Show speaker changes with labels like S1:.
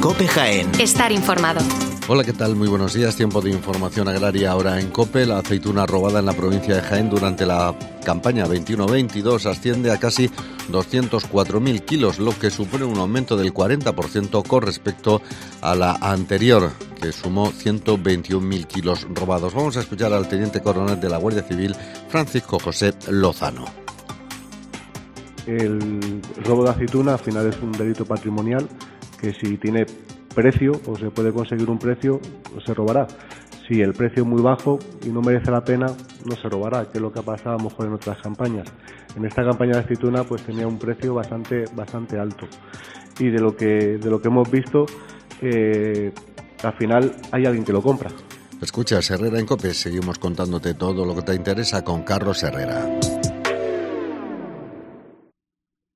S1: COPE Jaén.
S2: Estar informado.
S3: Hola, ¿qué tal? Muy buenos días. Tiempo de información agraria ahora en COPE. La aceituna robada en la provincia de Jaén durante la campaña 21-22 asciende a casi 204.000 kilos, lo que supone un aumento del 40% con respecto a la anterior, que sumó 121.000 kilos robados. Vamos a escuchar al teniente coronel de la Guardia Civil, Francisco José Lozano.
S4: El robo de aceituna al final es un delito patrimonial que si tiene precio o se puede conseguir un precio, se robará. Si el precio es muy bajo y no merece la pena, no se robará, que es lo que ha pasado a lo mejor en otras campañas. En esta campaña de aceituna pues tenía un precio bastante alto. Y de lo que hemos visto, al final hay alguien que lo compra.
S3: Escuchas Herrera en COPE, seguimos contándote todo lo que te interesa con Carlos Herrera.